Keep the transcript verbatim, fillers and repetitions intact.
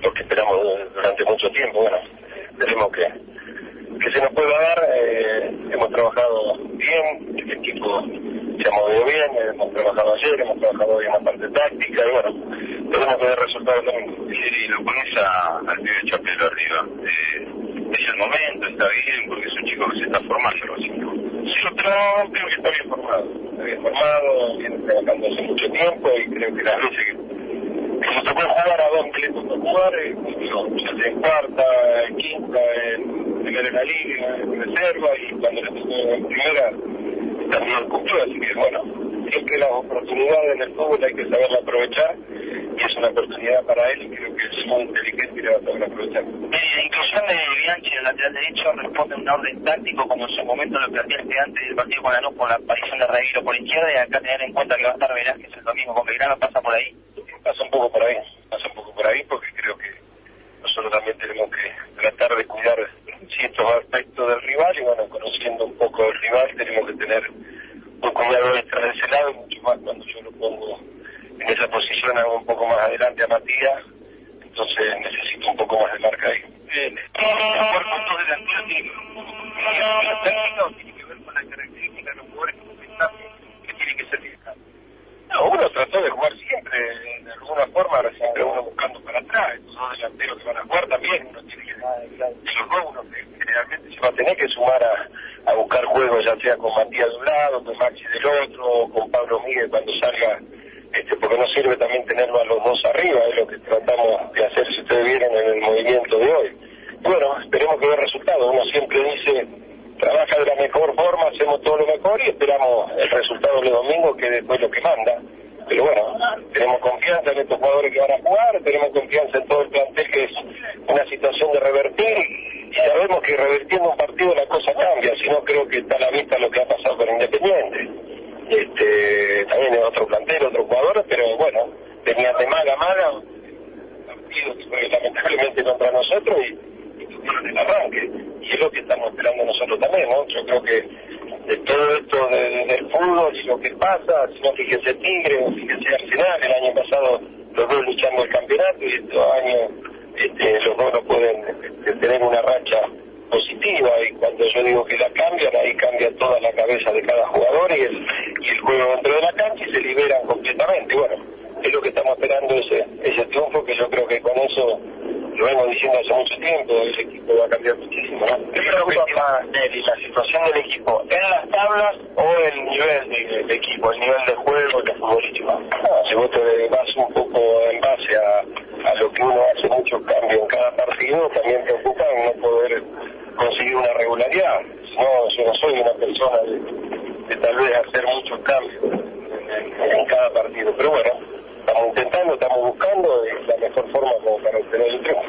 lo que esperamos durante mucho tiempo. Bueno, esperemos que, que se nos pueda dar. Eh, hemos trabajado bien, el equipo se ha movido bien, hemos trabajado ayer, hemos trabajado bien en la parte táctica, y bueno, tenemos que ver resultados también. Sí, lo pones a, al pibe Chapelo arriba. Eh, es el momento, está bien, porque es un chico que se está formando, algo así, ¿no? Sí, pero creo que está bien formado, está bien formado, viene trabajando hace mucho tiempo, y creo que las veces que, que nos tocó jugar a dos que le tocó jugar, eh, ya sea en cuarta, en quinta, en primera en la liga, en reserva, y cuando le tocó en primera, también cumplió, así que bueno, siempre las oportunidades en el fútbol hay que saberla aprovechar, y es una oportunidad para él, y creo que es muy inteligente y la va a saber aprovechar. La inclusión de Bianchi en el lateral derecho responde a un orden táctico, como en su momento lo planteaste antes del partido con Lanús, con la aparición de Reguero por izquierda, y acá tener en cuenta que va a estar Velázquez el domingo con Belgrano. ¿Pasa por ahí? Pasa un poco por ahí, pasa un poco por ahí, porque creo que nosotros también tenemos que tratar de cuidar ciertos aspectos del rival, y bueno, conociendo un poco el rival tenemos que tener un cuidado extra de ese lado, mucho más cuando yo lo pongo en esa posición, hago un poco más adelante a Matías, entonces necesito un poco más de marca ahí. Bien, jugar con dos delanteros tiene que ver con la característica de los jugadores que tiene que ser fiscal. No, uno trató de jugar siempre, de alguna forma, ahora siempre uno buscando para atrás, estos dos delanteros que van a jugar también, uno tiene que, de los dos, uno que generalmente se va a tener que sumar a, a buscar juegos, ya sea con Matías de un lado, con Maxi del otro, o con Pablo Miguel cuando salga, este, porque no sirve también tenerlo a los dos arriba, es lo que tratamos de hacer, si ustedes vieron en el movimiento de hoy. Bueno, esperemos que dé resultados, uno siempre dice, trabaja de la mejor forma, hacemos todo lo mejor y esperamos el resultado del domingo, que después lo que manda. Pero bueno, tenemos confianza en estos jugadores que van a jugar, tenemos confianza en todo el plantel, que es una situación de revertir, y sabemos que revertiendo un partido la cosa cambia, si no creo que está a la vista lo que ha pasado con Independiente. Este, también es otro plantel, otro jugador, pero bueno, tenía de mala a mala, partido que fue lamentablemente contra nosotros, y, y tuvieron el arranque, y es lo que estamos esperando nosotros también, ¿no? Yo creo que de todo esto de, de, del fútbol y lo que pasa, si no fíjense Tigre o fíjense Arsenal, el año pasado los dos luchando el campeonato, y estos años este, los dos no pueden este, tener una racha positiva, y cuando yo digo que la cambian, ahí cambia toda la cabeza de cada jugador y el, y el juego dentro de la cancha, y se liberan completamente. Bueno, es lo que estamos esperando, ese, ese triunfo, que yo creo que con eso, lo vengo diciendo hace mucho tiempo, el equipo va a cambiar muchísimo, ¿no? ¿Qué preocupa más, Nelly, la situación del equipo en las tablas o el nivel del de equipo, el nivel de juego, de futbolístico? No, si vos te vas un poco en base a, a lo que uno hace muchos cambios en cada partido, también preocupa no poder conseguir una regularidad. No, yo no soy una persona de, de tal vez hacer muchos cambios en, en, en cada partido, pero bueno, estamos intentando, estamos buscando la mejor forma como para obtener el triunfo.